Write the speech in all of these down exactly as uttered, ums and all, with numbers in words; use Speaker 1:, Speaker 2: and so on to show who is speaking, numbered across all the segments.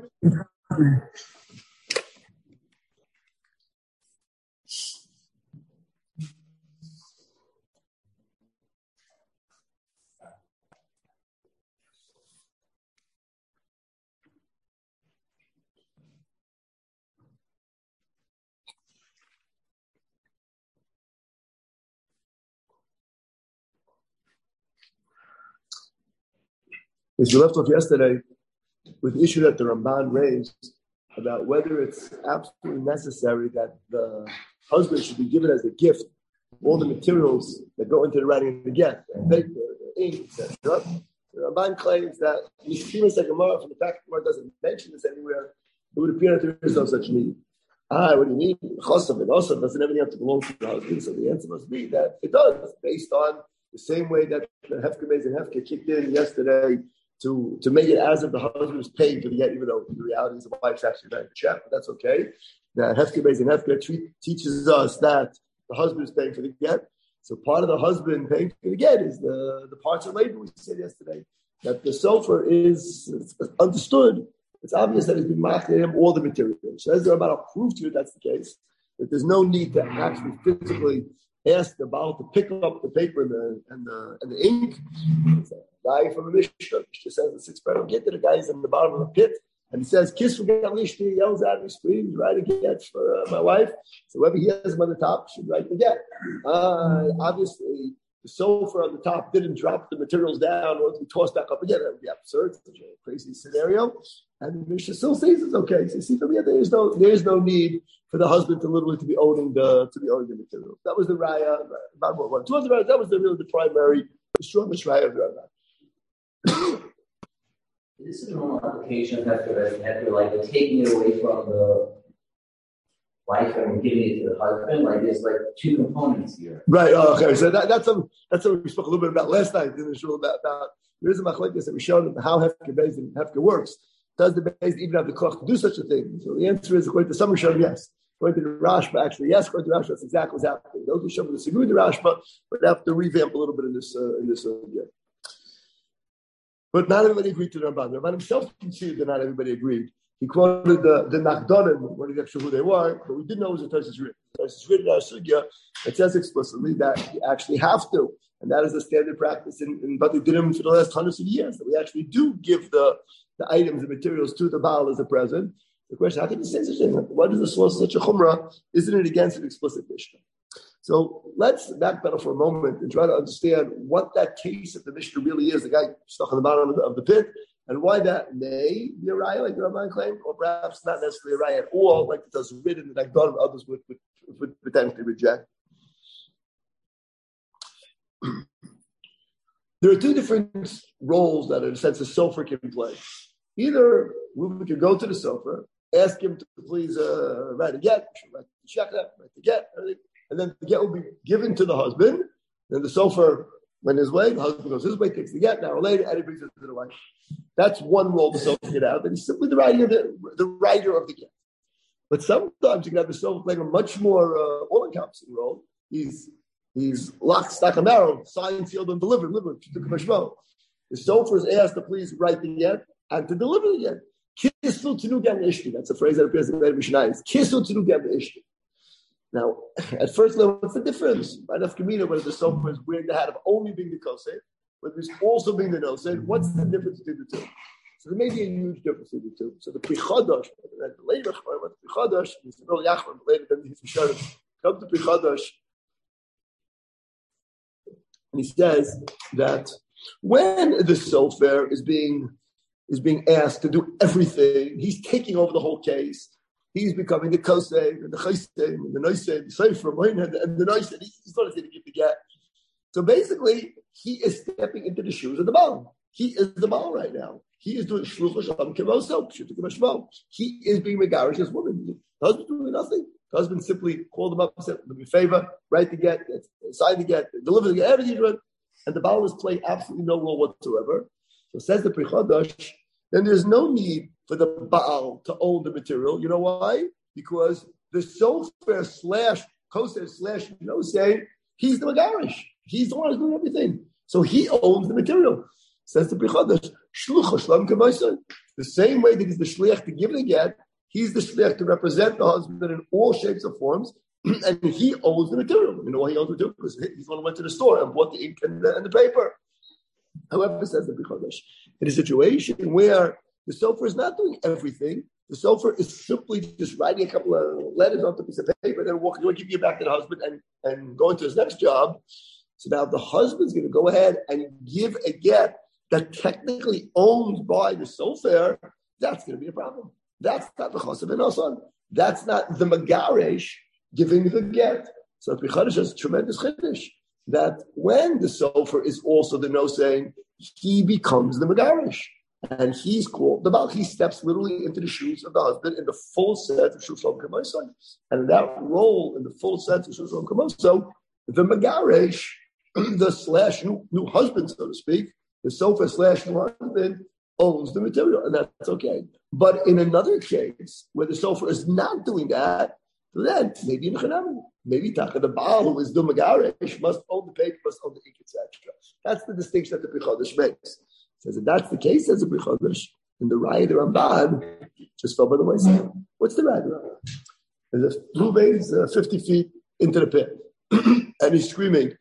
Speaker 1: As we left off yesterday with the issue that the Ramban raised about whether it's absolutely necessary that the husband should be given as a gift all the materials that go into the writing of the get, the paper, the ink, et cetera. The Ramban claims that Mishkimas Gemara, from the fact that Gemara doesn't mention this anywhere, it would appear that there is no such need. Ah, what do you mean? Chosav and Osav doesn't everything have to belong to the husband, so the answer must be that it does, based on the same way that the Hefker Beis and Hefker kicked in yesterday to, to make it as if the husband was paying for the get, even though the reality is the wife's actually writing the check, but that's okay. That Hefker Beis and Hefker teaches us that the husband is paying for the get. So part of the husband paying for the get is the, the parts of labor we said yesterday. That the sofer is understood. It's obvious that he's been marking him all the materials. So as they're about to prove to you that's the case, that there's no need to actually physically ask the Baal to pick up the paper and the and the, and the ink. It's a guy from a Mishnah. Mishnah says the sixth paragraph get to the guy is in the bottom of the pit. And he says, kiss for Galishti, he yells out and he screams, write a get for uh, my wife. So whoever he has him on the top should write the get. Uh, obviously, the sofa on the top didn't drop the materials down or to be tossed back up again. That would be absurd. It's a crazy scenario. And the Mishnah still says it's okay. So you see, from here, there is no there is no need for the husband to literally to be owning the to be owning the material. That was the raya. About what one, two hundred raya. That was the really the primary, the strongest raya of the raya.
Speaker 2: This is a normal application of Hefker, Hefker, like taking it away from the wife and giving it to the husband. Like there's like two components here.
Speaker 1: Right. Oh, okay. So that, that's something that's something we spoke a little bit about last night in the show about, about there is a machlekes that we showed them how Hefker Beis and Hefker works. Does the Beis even have the koch to do such a thing? So the answer is according to some Rishonim, yes. According to the Rashba, actually, yes. According to the Rashba, that's exactly what's happening. Those who show the Sigur the Rashba, but they have to revamp a little bit in this uh, in this uh, yeah. But not everybody agreed to the Ramban. The Ramban himself conceded that not everybody agreed. He quoted the, the Nachdonim, when he got sure who they were, but we didn't know it was a Tosfos written. Tosfos written in our Sugya, it says explicitly that you actually have to. And that is a standard practice in, in Bati Dinim for the last hundreds of years, that we actually do give the, the items, the materials to the Baal as a present. The question, how can you say such a thing? What is the source of such a chumrah? Isn't it against an explicit Mishnah? So let's backpedal for a moment and try to understand what that case of the Mishnah really is, the guy stuck on the bottom of the, of the pit, and why that may be a raya, like the Ramban claimed, or perhaps not necessarily a raya at all, like it does written and like done others would, would, would potentially reject. There are two different roles that, in a sense, a sofer can play. Either we could go to the sofer, ask him to please uh, write a get, write the check, write the get, everything. And then the get will be given to the husband. Then the sofer went his way. The husband goes his way, takes the get. An hour later, and he brings it to the wife. That's one role the sofer get out. That he's simply the writer of the, the writer of the get. But sometimes you can have the sofer playing a much more uh, all-encompassing role. He's he's lock, stock, and barrel, signed, sealed, and delivered. delivered the sofer is asked to please write the get and to deliver the get. Kisul tinu gam ishti. That's a phrase that appears in the Mishnah. Kisul tinu gam ishti. Now, at first level, what's the difference? Right off Kamina, whether the sofer is wearing the hat of only being the koseh, whether it's also being the noseh, what's the difference between the two? So there may be a huge difference between the two. So the Prichadosh, the later, what the Prichadosh, is the Bil Yachman, but later than he's Mishnah, come to Prichadosh, and he says that when the sofer is being is being asked to do everything, he's taking over the whole case. He's becoming the koseh, and the chaysein, and the noisei, the sefer, and the, and the noisei. He's not going to give the get. So basically, he is stepping into the shoes of the Baal. He is the Baal right now. He is doing shluch hashem kemoso, shluch kemashmo. He is being megarish as woman. The husband's doing nothing. The husband simply called him up and said, "Do me a favor, write the get, sign the get, deliver the get, everything." And the Baal is playing absolutely no role whatsoever. So says the Prichadosh, then there's no need for the Baal to own the material. You know why? Because the sofer slash koseh slash noseh, he's the megarish. He's the one who's doing everything. So he owns the material. Says the Prichadosh, The same way that he's the shliach to give the get, he's the shliach to represent the husband in all shapes and forms, and he owns the material. You know why he owns the material? Because he's the one who went to the store and bought the ink and the, and the paper. However, says the B'chodesh, in a situation where the sofer is not doing everything, the sofer is simply just writing a couple of letters onto a piece of paper, then walking away, giving it back to the husband, and, and going to his next job. So now the husband's going to go ahead and give a get that technically owned by the sofer. That's going to be a problem. That's not the chosav and osan. That's not the magaresh giving the get. So the B'chodesh has a tremendous chiddush that when the sofer is also the no saying, he becomes the magaresh. And he's called the Baal. He steps literally into the shoes of the husband in the full sense of Shushon Kamoso. And in that role, in the full sense of Shushon Kamoso, the Magaresh, the slash new, new husband, so to speak, the sofa slash new husband owns the material, and that's okay. But in another case, where the sofa is not doing that, then maybe in Chanami, maybe Taka, the Baal, who is the Magaresh, must own the paper, must own the ink, et cetera. That's the distinction that the B'chodesh makes. Says if that's the case, says the B'chodesh, in the Raya the Ramban just fell by the wayside. What's the Raya the Ramban? There's a Ruvain's uh, fifty feet into the pit, and he's screaming,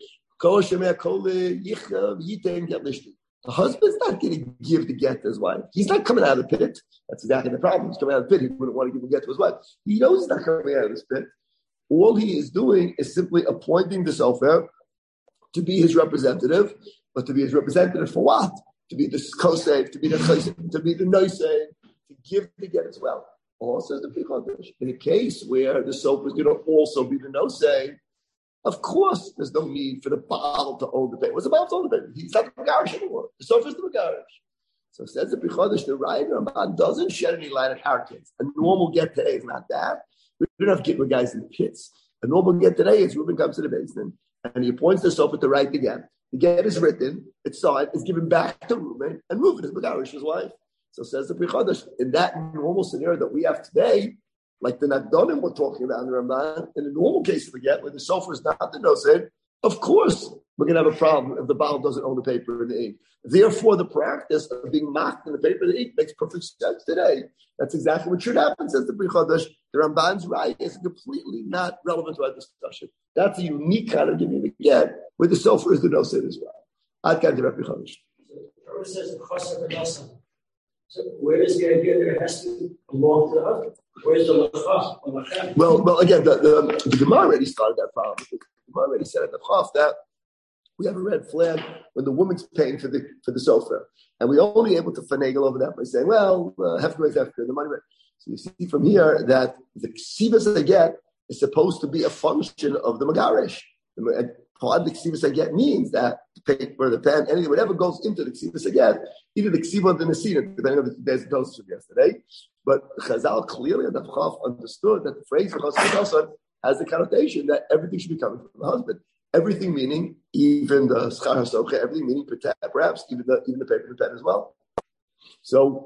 Speaker 1: the husband's not going to give the get to his wife. He's not coming out of the pit. That's exactly the problem. He's coming out of the pit. He wouldn't want to give a get to his wife. He knows he's not coming out of this pit. All he is doing is simply appointing the sofer to be his representative, but to be his representative for what? To be the kosef, to be the chesed, to be the noiseh, to give the get as well. Also, says the B'chodesh, in a case where the sofer is going to also be the noiseh, of course, there's no need for the Baal to own the paper. What's the Baal to own the paper? He's not the Megarish anymore. The sofer is the Megarish. So says the B'chodesh, the Raya Ramban doesn't shed any light on our case. A normal get today is not that. We don't have to get with guys in the pits. A normal get today is Reuben comes to the basement and he appoints the sofer to write the get. The get is written, it's signed, it's given back to Reuben, and Reuben is Megarish's wife. So says the B'chodesh, in that normal scenario that we have today, like the Nagdonim we're talking about in the Ramban, in the normal case of the get, where the sofer is not the nosed, of course we're going to have a problem if the Baal doesn't own the paper and the ink. Therefore, the practice of being mocked in the paper and the ink makes perfect sense today. That's exactly what should happen, says the B'chodesh. The Ramban's right is completely not relevant to our discussion. That's a unique kind of giving the get, where the sofer is the nosed as well. I'd get the Rabbi Chodesh.
Speaker 3: It says the chosav and osan. So where is the idea that it has to belong to the husband? Where's the lachaf?
Speaker 1: Well, well, again, the, the, the Gemara already started that problem. The Gemara already said at the chaf that we have a red flag when the woman's paying for the for the sofa, and we're only able to finagle over that by saying, well, uh, hefker is hefker, the money rate. So you see from here that the ksivas they get is supposed to be a function of the magaresh. And part of the ksivas they get means that the paper, the pen, anything, whatever goes into the ksivas they get, either the ksiva or the nesina, depending on the days doses from yesterday. But Chazal clearly at the Chaf understood that the phrase has the connotation that everything should be coming from the husband. Everything meaning even the schar hasocha, everything meaning perhaps even the even the paper and pen as well. So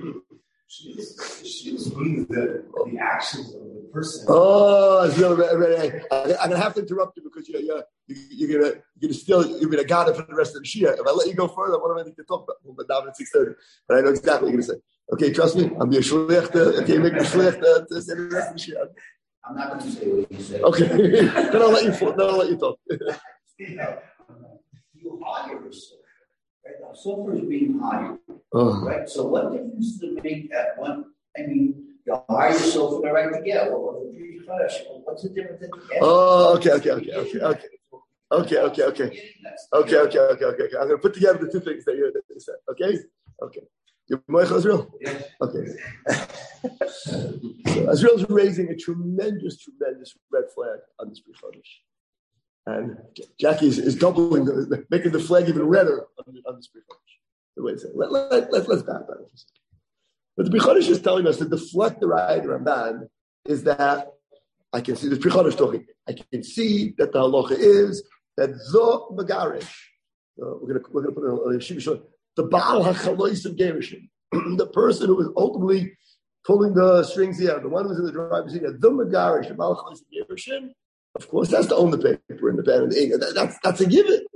Speaker 4: she just means that the actions of the person.
Speaker 1: Oh, it's really, really, I'm gonna have to interrupt you because you know you're, you're gonna you're gonna still you're gonna got it for the rest of the shia. If I let you go further, what am I going to talk about? Well, but now it's six thirty, but I know exactly what you're gonna say. Okay, trust me, I'm being shliach to okay, make me shliach to, to say the rest of the shia.
Speaker 2: I'm not going to say what you say.
Speaker 1: Okay, then I'll let you. Then I'll let you talk.
Speaker 4: You hire a sofer, right? The sofer is being hired,
Speaker 1: oh.
Speaker 4: right? So what difference does it make that one? I mean, you hire a sofer to write together. Well, what's the difference in the end?
Speaker 1: Oh, okay, okay, okay, okay, okay. Okay, okay, okay. Okay, okay, okay, okay. I'm going to put together the two things that you said. Okay? Okay. You're Moich Azriel?
Speaker 4: Yes.
Speaker 1: Okay. So Azriel's raising a tremendous, tremendous red flag on this B'chodesh. And Jackie is, is doubling, the, making the flag even redder on, on this B'chodesh. So wait a second. Let, let, let, let's back that up for a second. But the B'chodesh is telling us that the deflect the Raya Ramban is that I can see the B'chodesh talking. I can see that the halacha is that the Megarish, uh, we're going we're to put it on a Yeshiva, the Baal HaChalois of Gerishim, the person who is ultimately pulling the strings here, the one who's in the driver's seat, the Megarish, the Baal HaChalois of Gerishim, of course, that's to own the paper and the pen and the ink. That, that's, that's a given.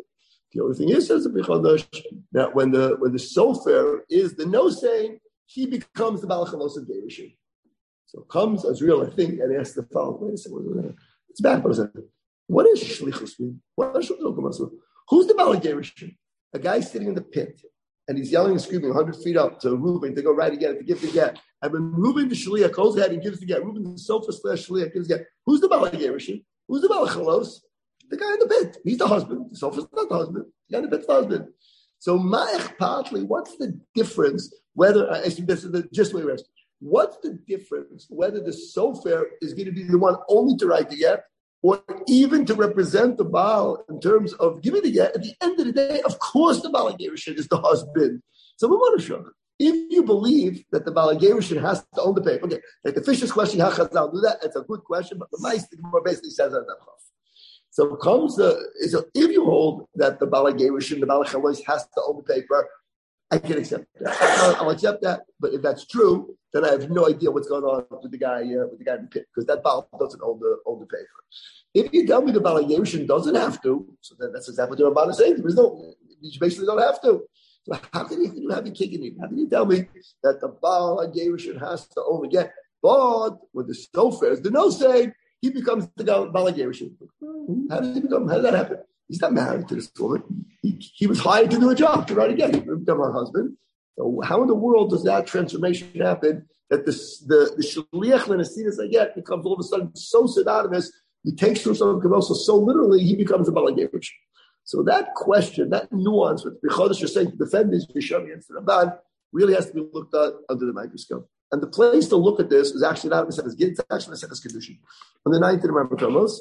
Speaker 1: The only thing is, says the Bichodosh, that when the when the sofer is the no saying, he becomes the Balachalos of Gerushin. So comes Azriel, I think, and asks the following. Wait a second, it's back for a second. What is Shlichus mean? What is Shlichus? Who's the Balak Gerushin? A guy sitting in the pit, and he's yelling and screaming one hundred feet up to Reuben to go right again, to give the get. And when Reuben the Shliach goes ahead and gives the get, Reuben the sofer slash Shliach gives the get. Who's the Balak Gerushin? Who's the Balachalos? The guy in the pit. He's the husband. The sofer's not the husband. The guy in the pit's the husband. So Ma'ech partly, what's the difference whether, I assume this is the just way rest. What's the difference whether the sofer is going to be the one only to write the get or even to represent the Baal in terms of giving the get? At the end of the day, of course, the Baal Gerushin is the husband. So if you believe that the Baal Gerushin has to own the paper, okay, like the Fisher's question, how Chazal do that? It's a good question, but the Ma'is, the Gemara basically says that. So comes the, so if you hold that the Bala Gerushin, the Bala Chalois has to own the paper, I can accept that. I'll, I'll accept that. But if that's true, then I have no idea what's going on with the guy, uh, with the guy in the pit, because that Bala doesn't own the own the paper. If you tell me the Bala Gerushin doesn't have to, so then that's exactly what the Ramban is saying. There is no, you basically don't have to. So how can you, you have your cake and eat? How can you tell me that the Bala Gerushin has to own again? But with the sofer, the no say, he becomes the Bala Gerushin. How does he become? How did that happen? He's not married to this woman. He, he was hired to do a job, to write again. He become her husband. So how in the world does that transformation happen that this, the the shliach lenasinas I get becomes all of a sudden so synonymous? He takes to himself so, so literally he becomes a Bala Gerushin. So that question, that nuance, what the Chodesh is saying to defend this Bisham against the Ramban, really has to be looked at under the microscope. And the place to look at this is actually not Meseches Gittin, it's actually Meseches Kedushin. On the ninth of the Rambam,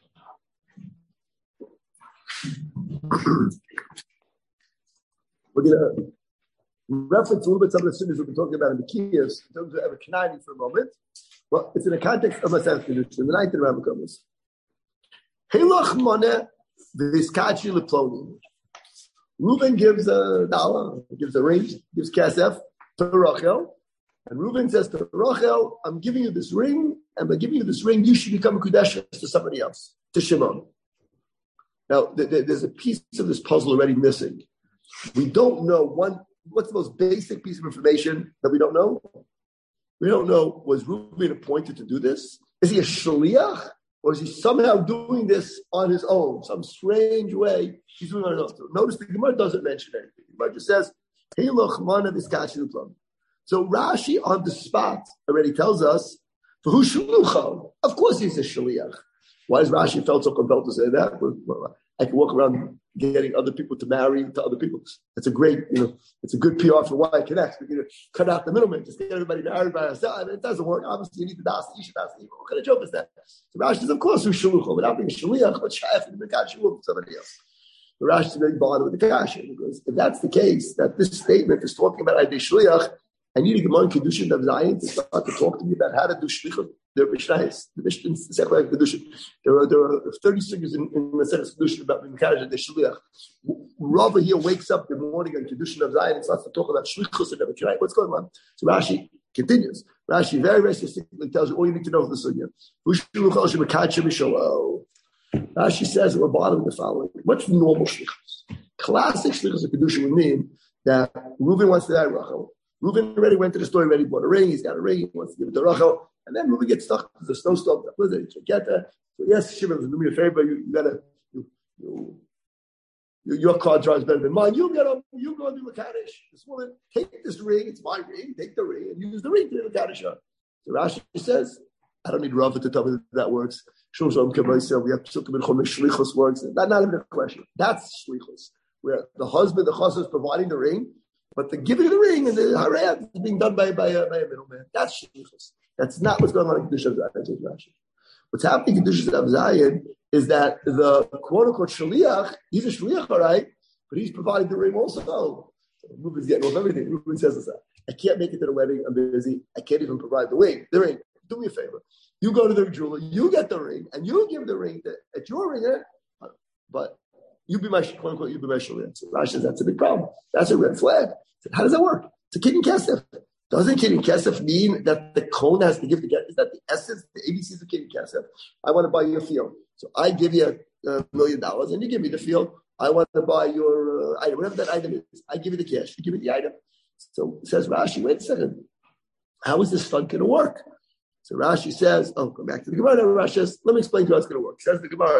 Speaker 1: we're going to reference a little bit some of the sins we've been talking about in the Kiyos, in terms of Ever Knani for a moment. Well, it's in the context of Meseches Kedushin. The ninth of the Rambam comes. Heilach moneh v'hiskachi leploni. Reuben gives a dollar, gives a ring, gives kasef to Rachel. And Reuben says to Rachel, I'm giving you this ring, and by giving you this ring, you should become a Kudesh to somebody else, to Shimon. Now, th- th- there's a piece of this puzzle already missing. We don't know one, what's the most basic piece of information that we don't know? We don't know, was Reuben appointed to do this? Is he a shliach? Or is he somehow doing this on his own? Some strange way he's doing it on his own. So notice the Gemara doesn't mention anything. The Gemara just says, Heilach mana v'hiskachi leploni. So Rashi on the spot already tells us, for who shluchah? Of course he's a shliach. Why does Rashi felt so compelled to say that? Well, I can walk around getting other people to marry to other people. It's a great, you know, it's a good P R for Y Connect. We can cut out the middleman, just get everybody married by ourselves. I mean, it doesn't work. Obviously, you need to das, you should das. What kind of joke is that? So Rashi says, of course, who's shluchah? Without being a shliach, but shayach in the Mekat Shluch, somebody else. But Rashi is very bothered with the kasha, because if that's the case, that this statement is talking about Aydei Shliach, I need to get on Kedushin of Zayin to start to talk to me about how to do Shlichut. There are Mishnahs, the Mishnahs, the Sechel Kedushin. There are there are thirty figures in in the Sechel Kedushin about Mikadosh the Shliach. Rava here wakes up in the morning on Kedushin of Zayin and starts to talk about Shlichus and everything. What's going on? So Rashi continues. Rashi very very specifically tells you all you need to know of the Sunya. Rashi says at the bottom of the following: what's normal Shlichus? Classic Shlichus of Kedushin would mean that Reuben wants to die Rachel. Reuben already went to the store, already bought a ring, he's got a ring, he wants to give it to Rachel, and then Reuben gets stuck with the snowstorm, the blizzard, he can't get that. So yes, Shimon, do me a favor, you, you gotta, you, you, you, your car drives better than mine, you get up, you go and do a Kaddish. This woman, take this ring, it's my ring, take the ring, and use the ring to do a Kaddish on. So Rashi says, I don't need Rava to tell me that that works. We have Psukim and Chumash, Shlichus works. That's not even a question. That's Shlichus, where the husband, the chassid is providing the ring, but the giving of the ring and the harayat is being done by, by, a, by a middleman. That's shlichus. That's not what's going on in Kedusha of Zayin. What's happening in Kedusha of Zayin is that the quote-unquote shliach, he's a shliach, all right, but he's providing the ring also. So Reuben's getting off everything. Reuben says this, I can't make it to the wedding, I'm busy. I can't even provide the ring. The ring. Do me a favor. You go to the jeweler, you get the ring, and you give the ring to, at your ring, but you be my, quote unquote, you be my shliach. So Rashi says that's a big problem. That's a red flag. How does that work? It's a kidin kesef. Doesn't kidin kesef mean that the kohen has to give the get? Is that the essence, the A B Cs of kidin kesef? I want to buy you a field. So I give you a, a million dollars and you give me the field. I want to buy your uh, item, whatever that item is. I give you the cash. You give me the item. So says Rashi, wait a second. How is this fund going to work? So Rashi says, oh, go back to the Gemara. Rashi says, let me explain to you how it's going to work. Says the Gemara,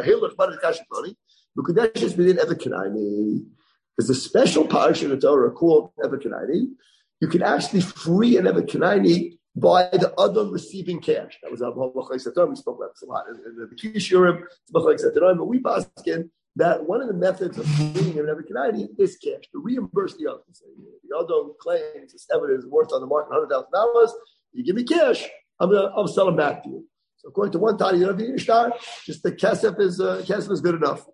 Speaker 1: there's a special parsha in the Torah called Eved Kenani. You can actually free an Eved Kenani by the Adam receiving cash. That was our Halacha. We spoke about this a lot in, in the Kishurim, but we baskin that one of the methods of freeing an Eved Kenani is cash, to reimburse the Adam. So the Adam claims this evidence is worth on the market one hundred thousand dollars. You give me cash, I'm gonna, I'll sell them back to you. So according to one Tani, you don't need to start. Just the kesef is uh, kesef is good enough.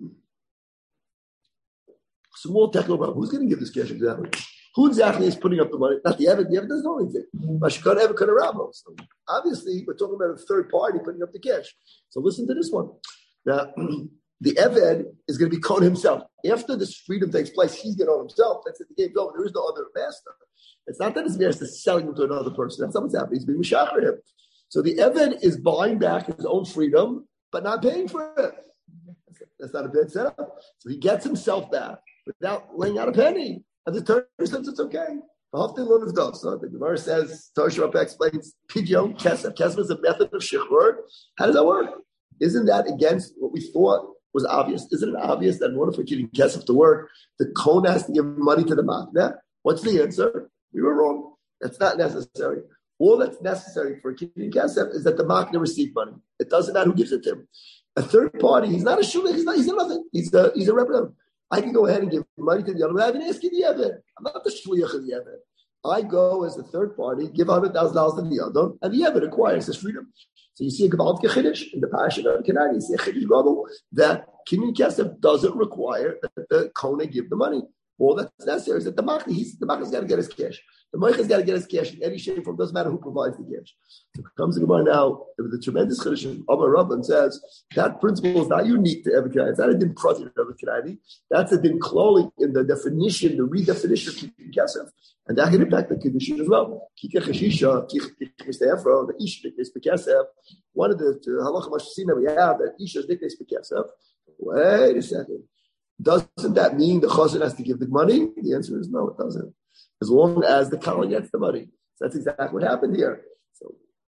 Speaker 1: Small technical problem. Who's going to give this cash exactly? Who exactly is putting up the money? Not the Eved. The Eved doesn't know anything. Mashikar Eved Kadarabo. So obviously, we're talking about a third party putting up the cash. So listen to this one. Now, the Eved is going to be caught himself. After this freedom takes place, he's going to own himself. That's it. The game's over. There is no other master. It's not that his master is selling him to another person. That's not what's happening. He's being mishacher him. So the Eved is buying back his own freedom, but not paying for it. That's not a bad setup. So he gets himself back without laying out a penny. And the Torah says it's okay. So the Gemara says, Torah Shabbat explains, Pidyon Kesef. Kesef is a method of shichur. How does that work? Isn't that against what we thought was obvious? Isn't it obvious that in order for getting Kesef to work, the Kohen has to give money to the Makneh? What's the answer? We were wrong. That's not necessary. All that's necessary for getting Kesef is that the Makneh receive money. It doesn't matter who gives it to him. A third party, he's not a shulach, he's not, he's nothing. He's a, he's a representative. I can go ahead and give money to the other, but I haven't asked you the Eved. I'm not the shliach of the Eved. I go as a third party, give one hundred thousand dollars to the other, and the Eved acquires his freedom. So you see a Gabaldik Chiddush in the Parashat of Kenani, you see a Chiddush Gadol that Kinyan Kesef doesn't require that the Kohen give the money. All that's necessary is that the Machli, he's, the Machli's got to get his cash. The Moich has got to get his cash in any shape form. Doesn't matter who provides the cash. So it comes to Gemara now with the tremendous Chiddush of Amar Rabban says that principle is not unique to Eved Kenani. It's not a din prati of Eved Kenani. That's a din kloli in the definition, the redefinition of Kinyan Kesef. And that can impact the condition as well. Kika Cheshisha, Kika Mistefro, the Isha Diknes Bekesef. One of the halacha mashasina we have that Isha Diknes Bekesef. Wait a second. Doesn't that mean the chazan has to give the money? The answer is no, it doesn't. As long as the Kohen gets the money. So that's exactly what happened here. So,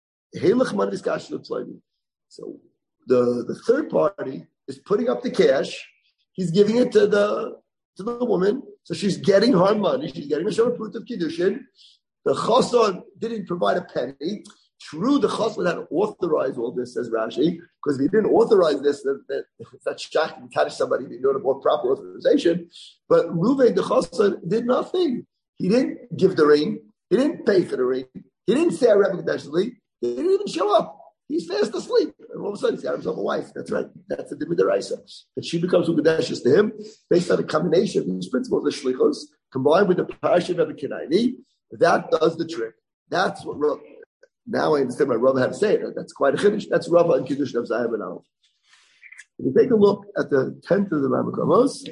Speaker 1: so the, the third party is putting up the cash. He's giving it to the to the woman. So she's getting her money. She's getting a short proof of kiddushin. The chazan didn't provide a penny. True, the chazan had to authorize all this, says Rashi, because if he didn't authorize this, then, then that's shocking to catch somebody if you don't have proper authorization. But Reuven, the chazan, did nothing. He didn't give the ring. He didn't pay for the ring. He didn't say a Rebbe Kedeshli. He didn't even show up. He's fast asleep. And all of a sudden, he's got himself a wife. That's right. That's the Dimid Deraisa. That she becomes Ukadeshis to him based on a combination of these principles of Shlichos combined with the Parashat of the Kenani. That does the trick. That's what Rav. Now I understand why Rav had to say it. That's quite a chiddush. That's Rav and Kiddush of Zayim and Aleph. If you take a look at the tenth of the Rambam.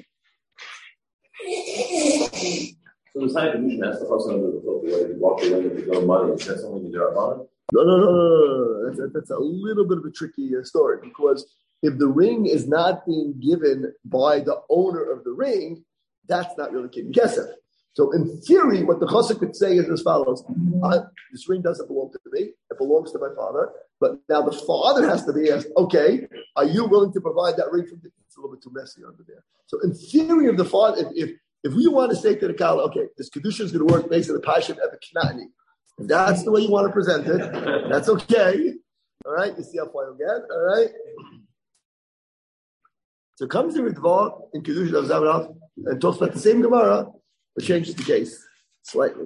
Speaker 5: So the side condition has to also under the foot where you walk away with the money and says something to their opponent?
Speaker 1: No, no, no, no, no. That's, that's a little bit of a tricky uh, story because if the ring is not being given by the owner of the ring, that's not really Kinyan Kesef. So in theory, what the chassid could say is as follows: uh, this ring doesn't belong to me; it belongs to my father. But now the father has to be asked, "Okay, are you willing to provide that ring?" From the, it's a little bit too messy under there. So in theory, of the father, if if, if we want to say to the Kala, "Okay, this kedusha is going to work based on the passion of the Knani," if that's the way you want to present it, that's okay. All right, you see how far you get. All right. So comes the Ritva in kedusha of Zavrav and talks about the same Gemara. But changes the case slightly.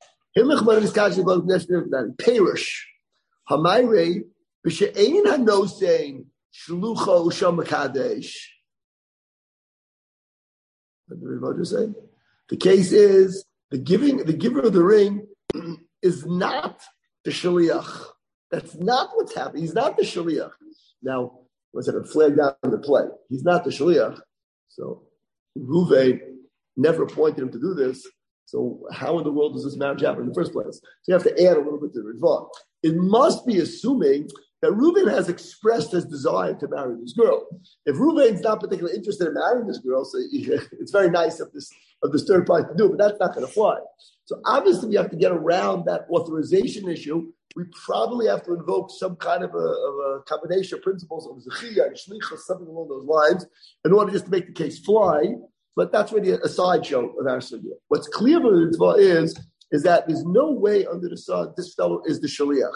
Speaker 1: Perish. Hamayre b'she'ein hano saying shlucho u'sham mekadesh. What did Ritva say? The case is the giving, the giver of the ring is not the shaliach. That's not what's happening. He's not the shaliach. Now, what's it? A flag down the play. He's not the shaliach. So Reuven never appointed him to do this. So how in the world does this marriage happen in the first place? So you have to add a little bit to the Ritva. It must be assuming that Reuben has expressed his desire to marry this girl. If Reuben's not particularly interested in marrying this girl, so it's very nice of this of this third party to do, but that's not going to fly. So obviously we have to get around that authorization issue. We probably have to invoke some kind of a, of a combination of principles of Zechiyah and Shlichus, something along those lines, in order just to make the case fly. But that's really a, a sideshow of our sugya. What's clear about the mitzvah is, is that there's no way under the sun this fellow is the shaliach.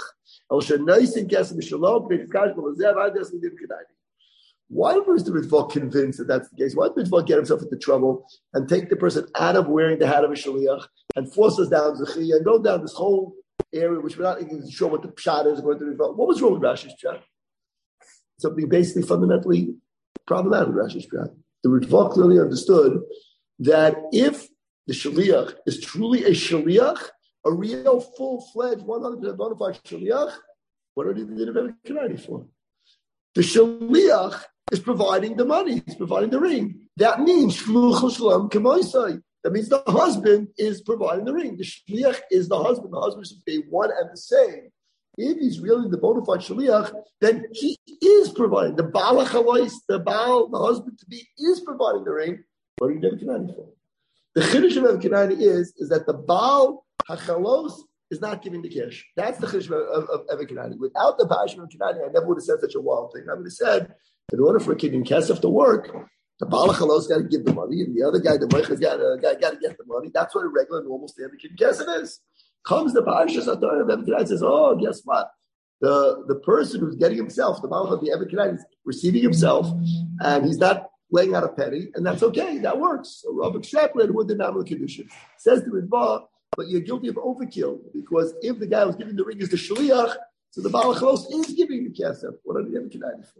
Speaker 1: Why was the mitzvah convinced that that's the case? Why did the mitzvah get himself into trouble and take the person out of wearing the hat of a shaliach and force us down Zechiyah and go down this whole area which we're not even sure what the pshat is according to the mitzvah? What was wrong with Rashi's pshat? Something basically fundamentally problematic with Rashi's pshat. The Ritva clearly understood that if the shaliach is truly a shaliach, a real, full-fledged, one hundred percent bona fide shaliach, what are they doing Evan for? The shaliach is providing the money. He's providing the ring. That means shluch shalom k'moisai. That means the husband is providing the ring. The shaliach is the husband. The husband should be one and the same. If he's really the bona fide shaliach, then he is providing. The Baal HaChalais, the Baal, the husband to be, is providing the ring. What are you Evan Kenani for? The chiddush of Evan Kenani is, is that the Baal HaChalos is not giving the cash. That's the chiddush of, of, of Evan Kenani. Without the Baal of Kenani, I never would have said such a wild thing. I would have said, in order for a kid in Kesef to work, the Baal HaChalos got to give the money, and the other guy, the Meichas, got to get the money. That's what a regular, normal standard kid in Kesef is. Comes the Parashas Atar of Evan Kenani says, oh, guess what? The the person who's getting himself, the Baal of the Evan Kenani is receiving himself, and he's not laying out a penny, and that's okay. That works. So Rav extrapolated with the nominal condition. Says the Ritva, but you're guilty of overkill, because if the guy who's giving the ring is the shaliach, so the Baal HaChalos is giving the kesef. What are the Evan Kenani for?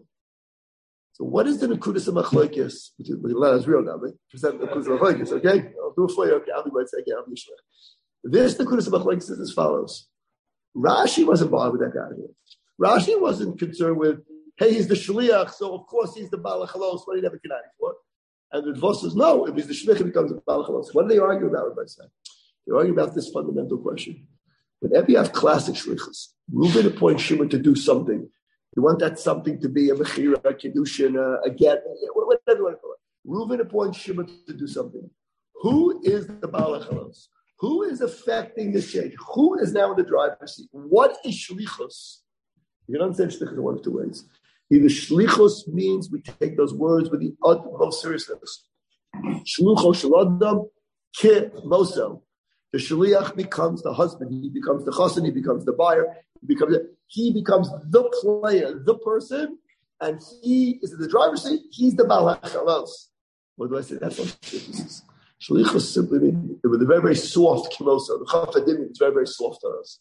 Speaker 1: So what is the Nekudas HaMachlokes? Which is real now, right? Present the Nekudas HaMachlokes, okay? I'll do it for you. Okay, I'll be right second. I'll be sure. This Nekudas HaMachlokes is as follows. Rashi wasn't bothered with that guy here. Rashi wasn't concerned with, hey, he's the shaliach, so of course he's the Baal HaChalos. What do you never Kenani for? And the Ritva says, no, if he's the shaliach, he becomes the Baal HaChalos. What do they argue about, Rabbi Say? They argue about this fundamental question. Whenever you have classic shlichus, Reuben appoints Shimon to do something. You want that something to be a mechira, a kiddushin, a, a get, whatever you want to call it. Reuben appoints Shimon to do something. Who is the Baal HaChalos? Who is affecting this change? Who is now in the driver's seat? What is shlichus? You can understand shlichus in one of two ways. Either shlichus means we take those words with the utmost seriousness. Shlucho shaladam ki moso. The shaliach becomes the husband. He becomes the chassan. He becomes the buyer. He becomes he becomes the player, the person, and he is in the driver's seat. He's the Baal HaChalos. What do I say? That's what shlichus is. Shlichus simply means with a very, very soft kimosa. The chafadim is very, very soft on us.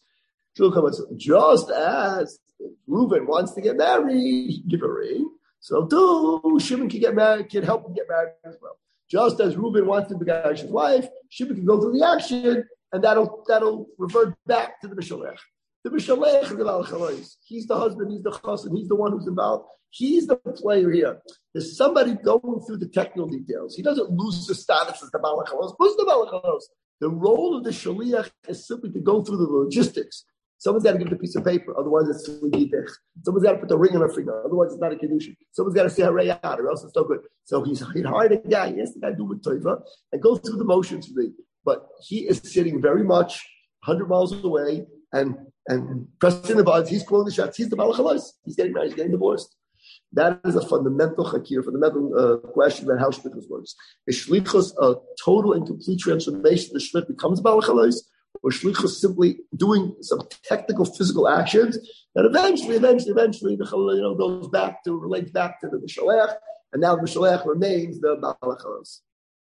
Speaker 1: Just as Reuben wants to get married, give a ring. So too, Shimon can get married, can help him get married as well. Just as Reuben wants to become his wife, Shimon can go through the action, and that'll that'll revert back to the Mishalech. The Mishalech is the Baal HaChalos. He's the husband, he's the chassan, he's the one who's involved. He's the player here. There's somebody going through the technical details. He doesn't lose the status as the Baal HaChalos. Who's the Baal HaChalos? The role of the Shaliach is simply to go through the logistics. Someone's got to give the piece of paper, otherwise it's Yidech. Someone's got to put the ring on her finger, otherwise it's not a Kedushin. Someone's got to say Harei out, or else it's no good. So he's he hired a guy, he has the guy do with Tova, and go through the motions for me. But he is sitting very much one hundred miles away and and pressing the buttons. He's pulling the shots. He's the Baal HaChalos. He's getting married. He's getting divorced. That is a fundamental chakir, fundamental uh, question about how shlichus works. Is shlichus a total and complete transformation? The shlich becomes Baal HaChalos, or shlichus simply doing some technical physical actions that eventually, eventually, eventually, the you know goes back to relates back to the Mishalech, and now the Mishalech remains the Baal HaChalos.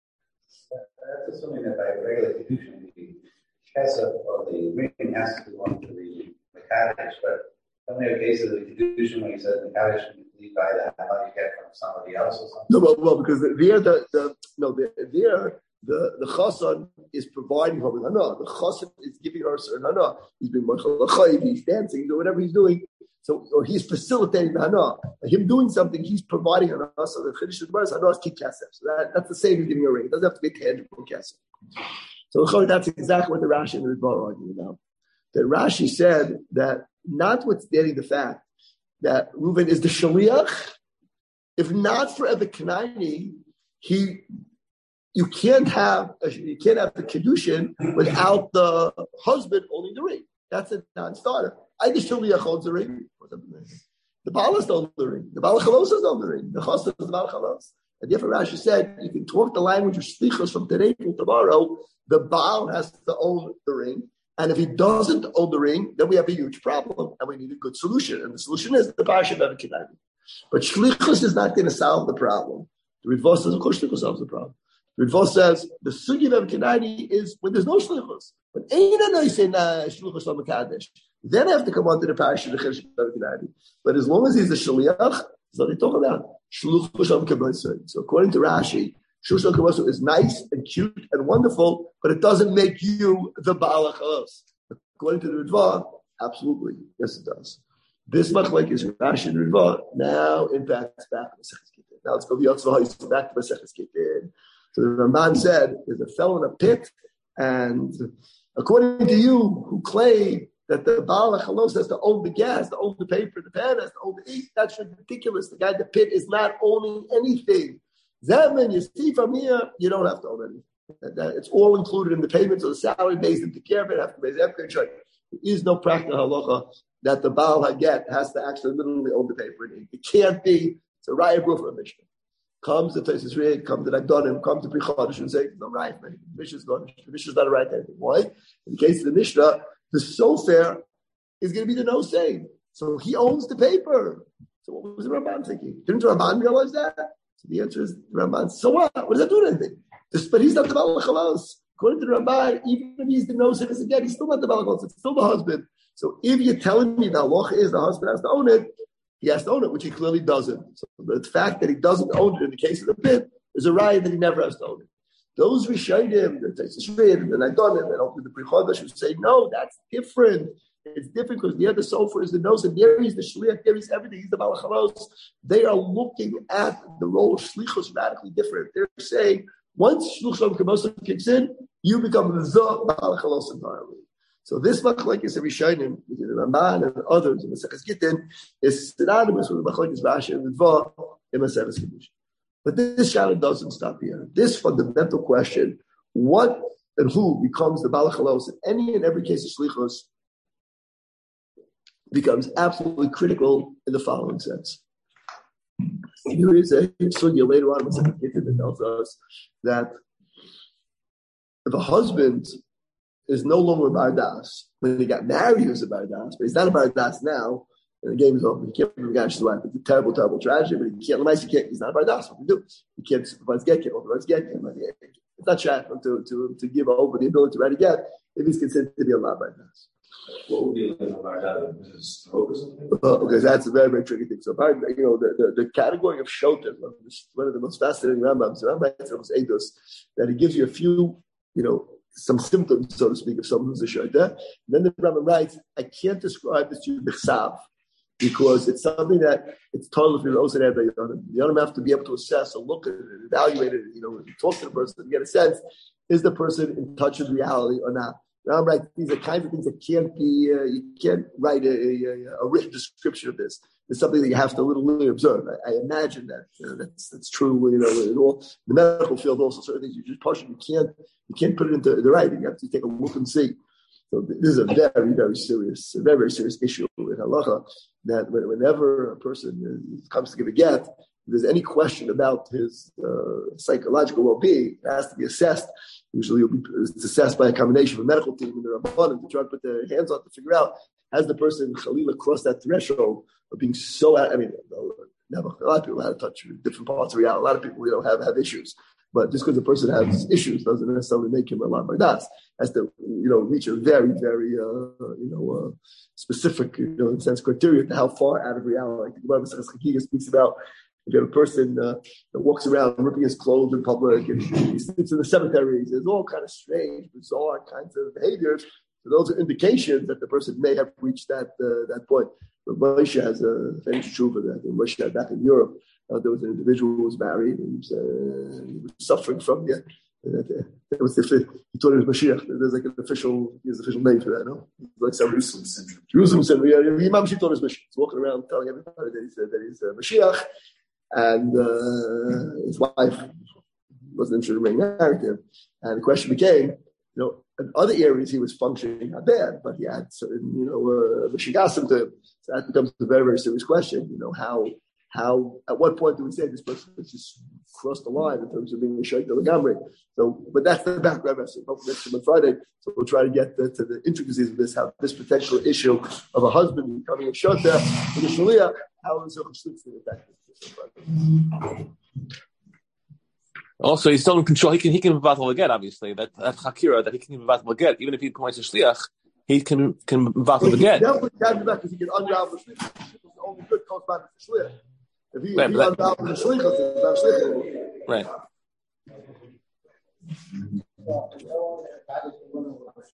Speaker 6: That's assuming that by regular kedushin, the kesef or the ring has to belong to the mekadesh, but don't we have cases of the kedushin when he says the mekadesh can leave by that how you get from somebody else or something? No,
Speaker 1: well, well because there the, the no there the the chassan is providing her with hana. The chassan is giving her a certain hana. He's being machal, he's dancing, doing whatever he's doing. So, or he's facilitating the hana. Him doing something, he's providing hana. So the chiddush of the hana is kik kasef. So that, that's the same as giving a ring. It doesn't have to be a tangible kasef. So that's exactly what the Rashi and the Ritva are arguing about. That Rashi said that notwithstanding the fact that Reuven is the shaliach. If not for the Kanaani, he you can't have a, you can't have the kedushin without the husband owning the ring. That's a non-starter. I the shaliach owns the ring. The balas don't own the ring. The balachalos own the ring. The chassid is the balachalos. And therefore, Rashi said you can talk the language of shlichus from today till tomorrow. The baal has to own the ring. And if he doesn't own the ring, then we have a huge problem, and we need a good solution. And the solution is the Parsha of Kinani. But Shlichus is not going to solve the problem. The Ritva says, of course, Shlichus solves the problem. The Ritva says the Sugi of Kinani is when there's no Shlichus. But ain't I say nah Shlichus on Mekadesh. Then I have to come on to the Parsha of Kinani. But as long as he's a Shliach, that's what they talk about. Shlichus on Kabbalah. So according to Rashi, Shluchos Kabbalah is nice and cute and wonderful, but it doesn't make you the Balachalos. According to the Ritva, absolutely. Yes, it does. This machlek is Rashi and Ritva now impacts back to Maseches Gittin. Now let's go to Yotzvah, back to Maseches Gittin. So the Ramban said, there's a fellow in a pit, and according to you, who claim that the Balachalos has to own the gas, to own the paper, the pen, has to own the ink, that's ridiculous. The guy in the pit is not owning anything. Zeman, you see from here, you don't have to own anything. It's all included in the payments of the salary based in the care of it, have to pay the There is no practical halacha that the Baal Haget has to actually literally own the paper and ink. It can't be. It's a Raya Bruf of Mishnah. Comes the Taisus Reid, comes the Nagdonim, comes the Pri Chodesh and say, no, right, man. The Mishnah's gone. The Mishnah's not a right anything. Why? In the case of the Mishnah, the sofer is going to be the no say. So he owns the paper. So what was the Ramban thinking? Didn't the Ramban realize that? So the answer is the Ramban. So what? What does that do to anything? But he's not the Balachalos. According to the Ramban, even if he's the Nosef again, he's still not the Balachalos. It's still the husband. So if you're telling me the halacha is the husband has to own it, he has to own it, which he clearly doesn't. So the fact that he doesn't own it in the case of the pit is a right that he never has to own it. Those Rishayim, the Taisus Reid, and the Nagdonim, and open the Pri Chodesh, would say, no, that's different. It's different because the other sofer is the nose, and there he's the shliach, there he's everything, he's the balachalos. They are looking at the role of shlichus radically different. They're saying, once shlichus kabbalah kicks in, you become the balachalos entirely. So this machlekes of Rishonim, the Ramban and others in Maseches Gittin, is synonymous with the machlekes Rashi and Ritva in Maseches Kedushin. But this shadow doesn't stop here. This fundamental question, what and who becomes the balachalos in any and every case of shlichus, becomes absolutely critical in the following sense. There is a sugya later on that tells us that if a husband is no longer a bardas, when he got married he was a bardas, but he's not a bardas now, and the game is over. He can't forget his wife. It's a terrible, terrible tragedy, but he can't, he can't he's not a bardas. What do you do? He can't supervise get, can't authorize get. It's not shackled to, to, to give over the ability to write a get if he's considered to be a bardas.
Speaker 5: What would be like a barda? Is it stroke or something?
Speaker 1: Uh, okay, that's a very, very tricky thing. So, you know, the, the, the category of shoter, one of the most fascinating Rambams, Rambam was Eidos, that he gives you a few, you know, some symptoms, so to speak, of someone who's a shoter. Then the Rambam writes, I can't describe this to you b'chsav, because it's something that it's totally for your own head. You don't have to be able to assess or look at it, evaluate it, you know, talk to the person to get a sense, is the person in touch with reality or not? I'm right. These are kinds of things that can't be. Uh, you can't write a, a, a written description of this. It's something that you have to literally observe. I, I imagine that uh, that's that's true. You know, in all the medical field, also certain things you just push. You can't you can't put it into the writing. You have to take a look and see. So this is a very very serious, a very very serious issue in halacha. That whenever a person comes to give a get, if there's any question about his uh, psychological well-being, it has to be assessed. Usually, it'll be it's assessed by a combination of a medical team and the rabbanim to try to put their hands on to figure out has the person chalila crossed that threshold of being so. I mean, never, a lot of people have to touch different parts of reality. A lot of people, you know, have have issues. But just because a person has issues doesn't necessarily make him a lot like that. Has to, you know, reach a very, very, uh, you know, uh, specific, you know, in a sense, criteria to how far out of reality. Like the Gemara Maseches Chagiga speaks about. If you have a person uh, that walks around ripping his clothes in public and he sleeps in the cemeteries, there's all kind of strange, bizarre kinds of behaviors. So those are indications that the person may have reached that uh, that point. But Moshe has a famous tshuva that Moshe had back in Europe. Uh, there was an individual who was married and uh, he was suffering from the, That was the, he thought it was Mashiach. There's like an official, there's an official name for that, no? Like some Jerusalem syndrome. Jerusalem syndrome. Yeah, Imam Shi thought it was Mashiach. He's walking around telling everybody that he's, uh, that he's uh, Mashiach, and uh, his wife wasn't interested in being married to him. And the question became, you know, in other areas he was functioning not bad, but he had certain, you know, uh, Mashigasim to him. So that becomes a very, very serious question. You know, how, how, at what point do we say this person has just crossed the line in terms of being a Shaykh Gamri? So, but that's the background message. Hopefully next time on Friday, so we'll try to get the, to the intricacies of this, how this potential issue of a husband becoming a Shota with a Shaliach, how is it affected this?
Speaker 5: Also, he's still in control. He can he can mevatel again. Obviously, that that chakira that he can mevatel again. Even if he appoints a shliach, he can can mevatel again.
Speaker 1: Definitely can do because he can unravel the shliach. The only good comes back to the shliach. If he,
Speaker 5: right,
Speaker 1: if he unravels the shliach, it's not shliach.
Speaker 5: Right.